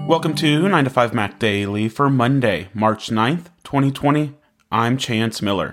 Welcome to 9 to 5 Mac Daily for Monday, March 9th, 2020. I'm Chance Miller.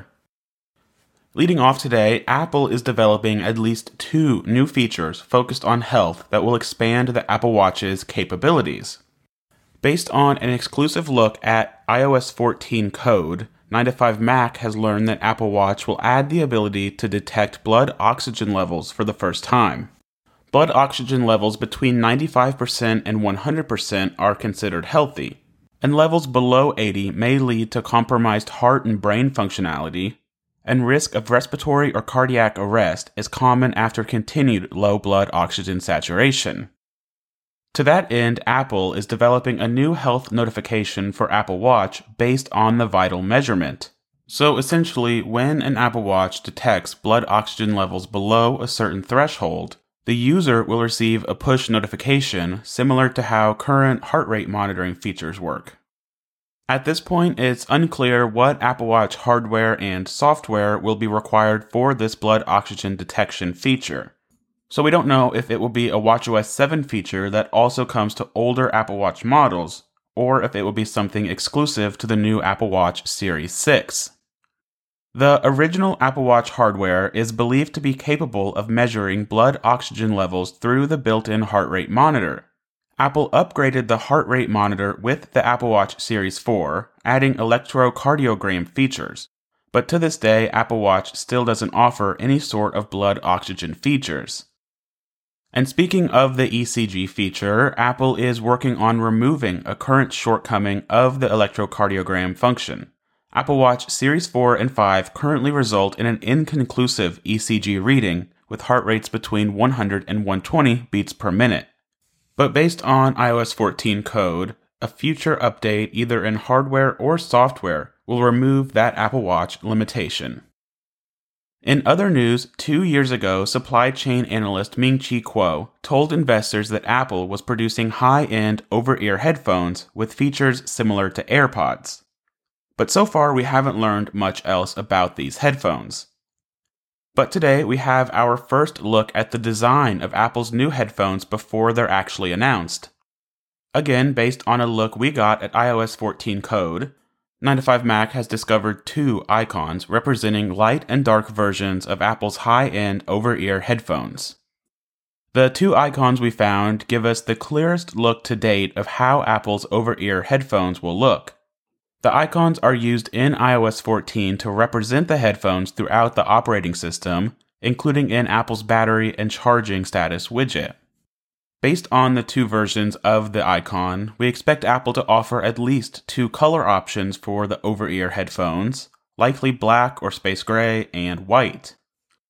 Leading off today, Apple is developing at least 2 new features focused on health that will expand the Apple Watch's capabilities. Based on an exclusive look at iOS 14 code, 9 to 5 Mac has learned that Apple Watch will add the ability to detect blood oxygen levels for the first time. Blood oxygen levels between 95% and 100% are considered healthy, and levels below 80 may lead to compromised heart and brain functionality, and risk of respiratory or cardiac arrest is common after continued low blood oxygen saturation. To that end, Apple is developing a new health notification for Apple Watch based on the vital measurement. So essentially, when an Apple Watch detects blood oxygen levels below a certain threshold, the user will receive a push notification similar to how current heart rate monitoring features work. At this point, it's unclear what Apple Watch hardware and software will be required for this blood oxygen detection feature. So we don't know if it will be a watchOS 7 feature that also comes to older Apple Watch models, or if it will be something exclusive to the new Apple Watch Series 6. The original Apple Watch hardware is believed to be capable of measuring blood oxygen levels through the built-in heart rate monitor. Apple upgraded the heart rate monitor with the Apple Watch Series 4, adding electrocardiogram features. But to this day, Apple Watch still doesn't offer any sort of blood oxygen features. And speaking of the ECG feature, Apple is working on removing a current shortcoming of the electrocardiogram function. Apple Watch Series 4 and 5 currently result in an inconclusive ECG reading with heart rates between 100 and 120 beats per minute. But based on iOS 14 code, a future update either in hardware or software will remove that Apple Watch limitation. In other news, 2 years ago, supply chain analyst Ming-Chi Kuo told investors that Apple was producing high-end over-ear headphones with features similar to AirPods. But so far, we haven't learned much else about these headphones. But today, we have our first look at the design of Apple's new headphones before they're actually announced. Again, based on a look we got at iOS 14 code, 9 to 5 Mac has discovered 2 icons representing light and dark versions of Apple's high-end over-ear headphones. The 2 icons we found give us the clearest look to date of how Apple's over-ear headphones will look. The icons are used in iOS 14 to represent the headphones throughout the operating system, including in Apple's battery and charging status widget. Based on the 2 versions of the icon, we expect Apple to offer at least 2 color options for the over-ear headphones, likely black or space gray and white.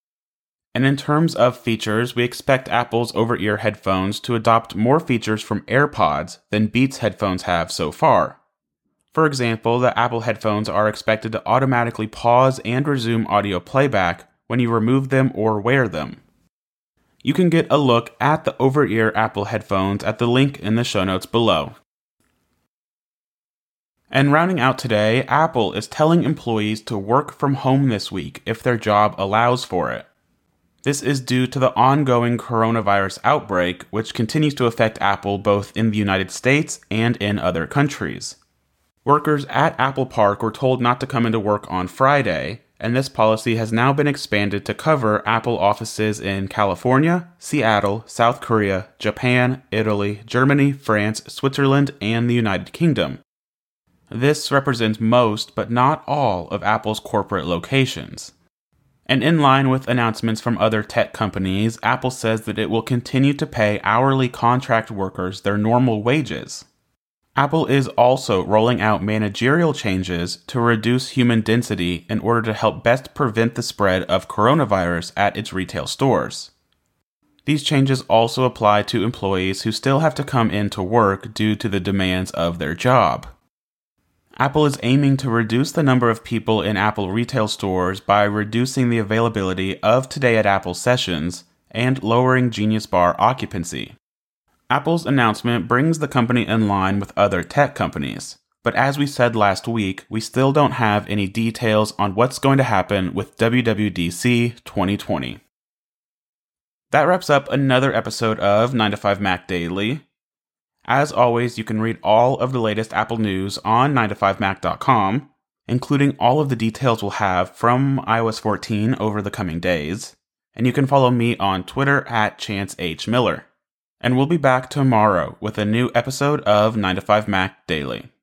And in terms of features, we expect Apple's over-ear headphones to adopt more features from AirPods than Beats headphones have so far. For example, the Apple headphones are expected to automatically pause and resume audio playback when you remove them or wear them. You can get a look at the over-ear Apple headphones at the link in the show notes below. And rounding out today, Apple is telling employees to work from home this week if their job allows for it. This is due to the ongoing coronavirus outbreak, which continues to affect Apple both in the United States and in other countries. Workers at Apple Park were told not to come into work on Friday, and this policy has now been expanded to cover Apple offices in California, Seattle, South Korea, Japan, Italy, Germany, France, Switzerland, and the United Kingdom. This represents most, but not all, of Apple's corporate locations. And in line with announcements from other tech companies, Apple says that it will continue to pay hourly contract workers their normal wages. Apple is also rolling out managerial changes to reduce human density in order to help best prevent the spread of coronavirus at its retail stores. These changes also apply to employees who still have to come into work due to the demands of their job. Apple is aiming to reduce the number of people in Apple retail stores by reducing the availability of Today at Apple sessions and lowering Genius Bar occupancy. Apple's announcement brings the company in line with other tech companies, but as we said last week, we still don't have any details on what's going to happen with WWDC 2020. That wraps up another episode of 9 to 5 Mac Daily. As always, you can read all of the latest Apple news on 9to5mac.com, including all of the details we'll have from iOS 14 over the coming days. And you can follow me on Twitter at ChanceHMiller. And we'll be back tomorrow with a new episode of 9to5Mac Daily.